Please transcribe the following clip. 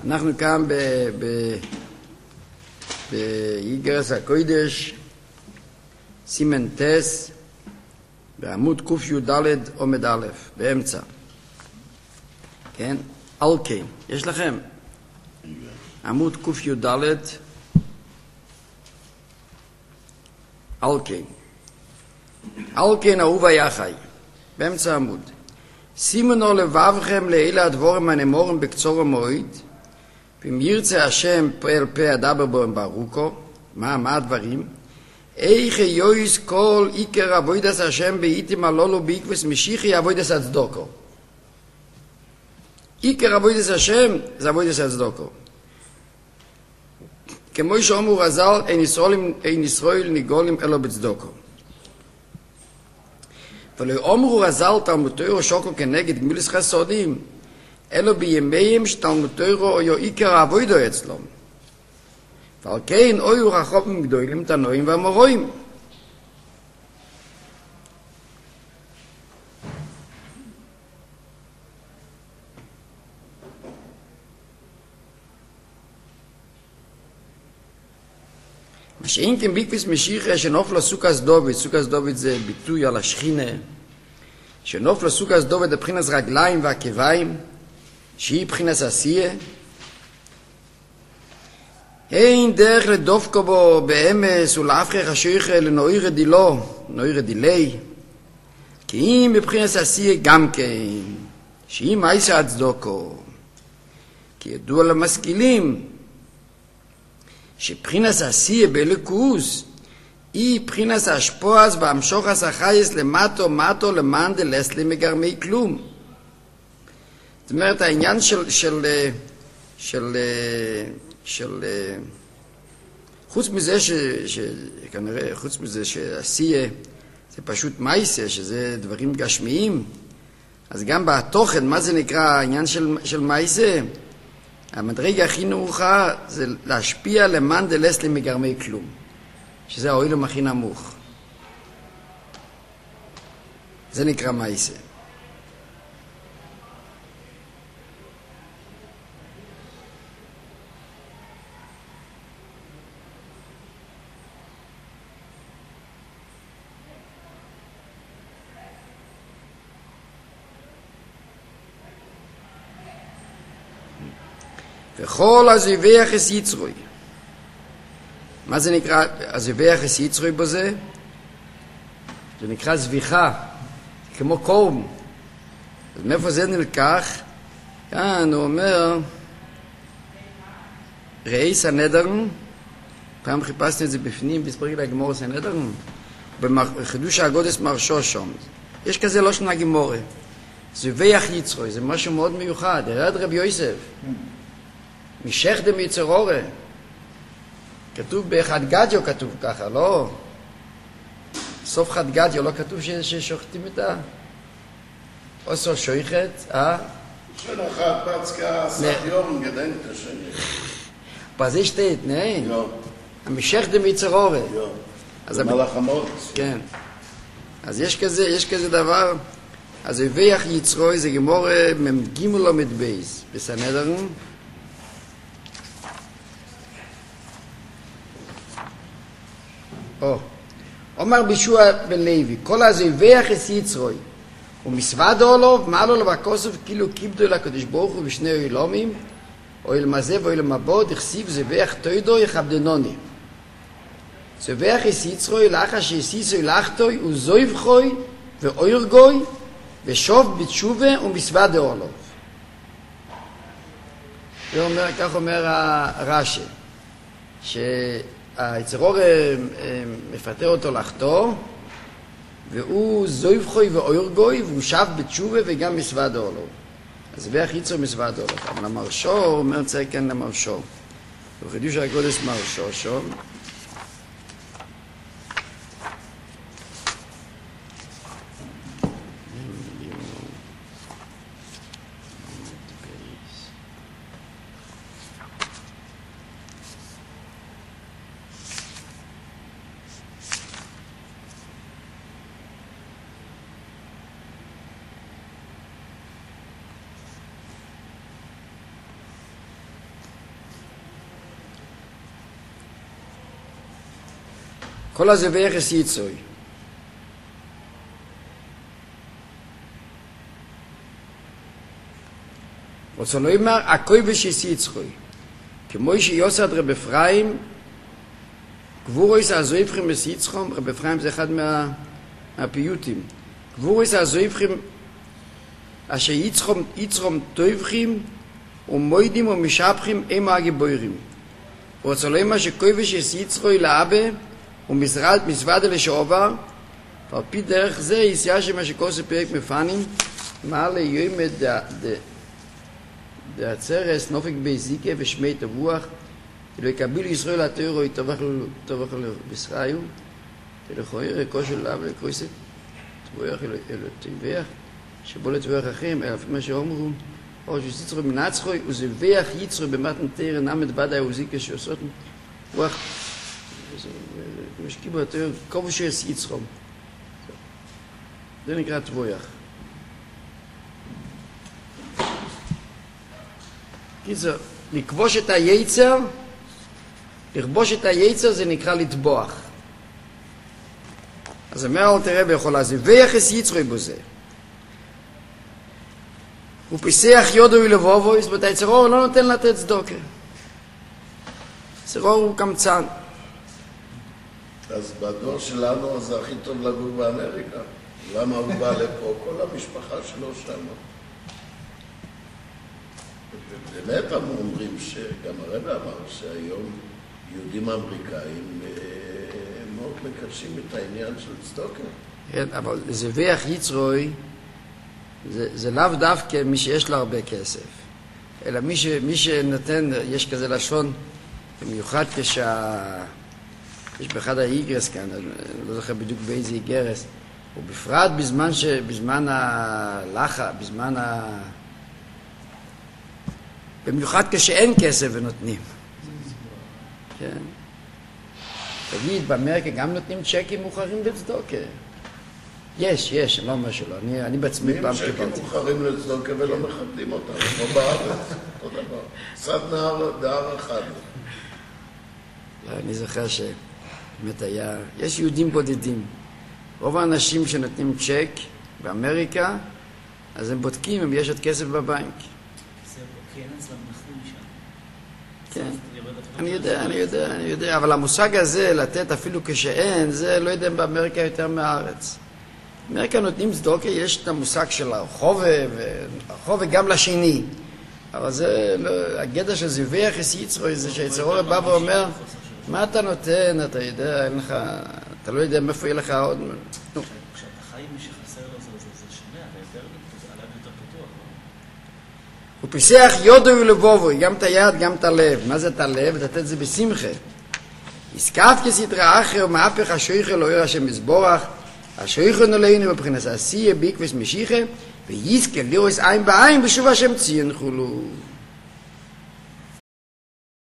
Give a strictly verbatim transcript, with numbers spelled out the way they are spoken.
אנחנו כאן באיגרס הקודש, סימן טס, בעמוד ק"ד עומד א', באמצע. כן? אלקיין. יש לכם? עמוד ק"ד, אלקיין. אלקיין אהוב היה חי. באמצע העמוד. שימו לבבכם לאלה הדבורים הנאמרים בקצור המועד, ואם ירצה השם אל פה אדבר בו ברוכו. מה, מה הדברים? איך יויס כל עיקר עבודת השם בעיתים הללו בעקבוס משיחי עבודת הצדוקו. עיקר עבודת השם זה עבודת הצדוקו. כמו שאומרו רז"ל, אין ישראל, אין ישראל ניגולים אלא בצדוקו. ולא אמרו רז"ל תלמוד תורה שוקו כנגד גמילוס חסדים, אלא בימיהם שתלמוד תורה היה עיקר העבודה אצלם. ועל כן היו חכמים גדולים, תנועים ואמוראים. מה שאין כן בעקבות משיחה שנופלה סוכת דוד, סוכת דוד זה ביטוי על השכינה, שנופלה סוכת דוד מבחינת רגליים ועקביים, שהיא מבחינת עשייה, אין דרך לדופקו בו באמס ולהפכח השיחה לנועיר דילו, נועיר דילי, כי אם מבחינת עשייה גם כן, שהיא מייסה הצדוקו, כי ידוע למשכילים, שבחינס עשייה בליקוס היא בחינס השפועס והמשוחס החייס למטו מטו למען דלס למגרמי כלום. זאת אומרת העניין של של של של חוץ מזה ש, שכנראה חוץ מזה שעשייה זה פשוט מייסה, שזה דברים גשמיים, אז גם בתוכן מה זה נקרא העניין של של מייסה? המדרגה הכי נמוכה זה להשפיע למען דלס למגרמי כלום, שזה האוילום הכי נמוך. זה נקרא מייסה. וכל הזיווח יש יצרוי. מה זה נקרא הזיווח יש יצרוי בזה? זה נקרא זביחה, כמו קורם. אז מאיפה זה נלקח? כאן הוא אומר, ראי סנדרן, פעם חיפשנו את זה בפנים, בספרי לגמור סנדרן, בחידוש האגודס מרשו שם. יש כזה לא שנה גמורה. זיווח יצרוי, זה משהו מאוד מיוחד. הרד רבי יוסף. משך דם יצרורי. כתוב באחד גדיו כתוב ככה, לא? סוף חד גדיו לא כתוב ששוחטים את ה... עושה שויכת, אה? של אחד פצקה סת יום גדן את השני. פזה שתית, נהי? לא. המשך דם יצרורי. לא. זה מלאך המורס. כן. אז יש כזה, יש כזה דבר, אז הביח יצרוי זה גמור ממגימו לו מדבייס. בסנדרון. או, אומר בישוע בן לוי, כל הזיווח יש יצרוי, ומסווד עולו, מעלו לו בכוסף, כאילו קיבדו אל הקדוש ברוך הוא בשני אילומים, או אל מזה ואו אל מבוד, הכסיב זיווח תוידו יחבדנוני. זיווח יש יצרוי, לאחר שיסיסוי לחתוי, וזויבחוי, ואוירגוי, ושוב בתשובה, ומסווד עולו. זה אומר, כך אומר הרש"י, ש... היצרור מפטר אותו לחתור, והוא זויבחוי ואוירגוי, והוא שב בתשובה וגם מסווד עולו. אז ואיך יצר מסווד עולו. אבל המרשו, אומר צריך כאן למרשו. וחידוש הקודש מרשו שום. כל הזבח יש יצרוי. רוצה לא אמר, הכובש יש יצרוי. כמו שיוסד רב אפרים, גבורויס הזויפכים בסיצחום, רב אפרים זה אחד מה, מהפיוטים. גבורויס הזויפכים, אשר יצחום, יצחום טויבכים, ומוידים ומשבחים אימה הגיבוירים. רוצה לא אמר שכובש יש יצרוי לאבא, ומזוודה לשעובר, ועל פי דרך זה יסיעה שמה שכוסי פרק מפנים, מעלה יוימד דעצרס נופק בזיקה ושמי תבוח, לא יקביל ישראל התאירו יתבח לו בישראל, תלכוי רקו של לאב לקרויסת, תבוח אלו תבח, שבו לתבח אחרים, אלא לפי מה שאומרו, או שסיצרו מנצחוי, וזבח יצרו במתן תאיר נעמד בדה הוזיקה שעושות, ווח, משקיע ביותר, כובש יש יצרום. זה נקרא תבויח. קיצר, לכבוש את היצר, לכבוש את היצר זה נקרא לטבוח. אז אומר אל תראה ביכול הזה, ויחס יצרוי בזה. הוא פיסח יודו ולבובו, זאת אומרת, היצרור לא נותן לתת צדוקה. היצרור הוא קמצן. אז בדור שלנו זה הכי טוב לגור באמריקה. למה הוא בא לפה? כל המשפחה שלו שם. באמת אומרים שגם הרב אמר שהיום יהודים אמריקאים מאוד מקדשים את העניין של צדוקה. כן, אבל זבח יצרוי זה, זה לאו דווקא מי שיש לו הרבה כסף, אלא מי, ש, מי שנותן, יש כזה לשון, במיוחד כשה... יש באחד האיגרס כאן, אני לא זוכר בדיוק באיזה איגרס, ובפרט בזמן, ש, בזמן הלחה, בזמן ה... במיוחד כשאין כסף ונותנים. כן. תגיד, באמריקה גם נותנים צ'קים מוכרים בצדוקה? יש, יש, אני לא אומר שלא. אני, אני בעצמי פעם קיבלתי. צ'קים מוכרים לצדוקה ולא מכבדים אותם, כמו בארץ, אותו דבר. קצת נהר, נהר אחד. אני זוכר שבאמת היה, יש יהודים בודדים. רוב האנשים שנותנים צ'ק באמריקה, אז הם בודקים אם יש עוד כסף בבנק. כן, אני יודע, אני יודע, אני יודע, אבל המושג הזה, לתת אפילו כשאין, זה לא יודע באמריקה יותר מהארץ. באמריקה נותנים צדוקה, יש את המושג של החובה, והחובה גם לשני. אבל זה, לא, הגדע של זבח יש יצרו, זה שהיצרו בא ואומר, מה אתה נותן, אתה יודע, אין לך, אתה לא יודע מאיפה יהיה לך עוד... כשאתה חי מי שחסר לו זה שונה, אתה יותר, זה עליו יותר פתוח. הוא פיסח יודו ולבובוי, גם את היד, גם את הלב. מה זה את הלב? לתת את זה בשמחה. הסקף כסדרה אחר, מהפך השויכה לא יראה השם מזבורך, השויכה נולאינו מבחינת עשייה, ביקבס משיחה, ויסקל לירוס עין בעין, בשוב השם ציין חולו.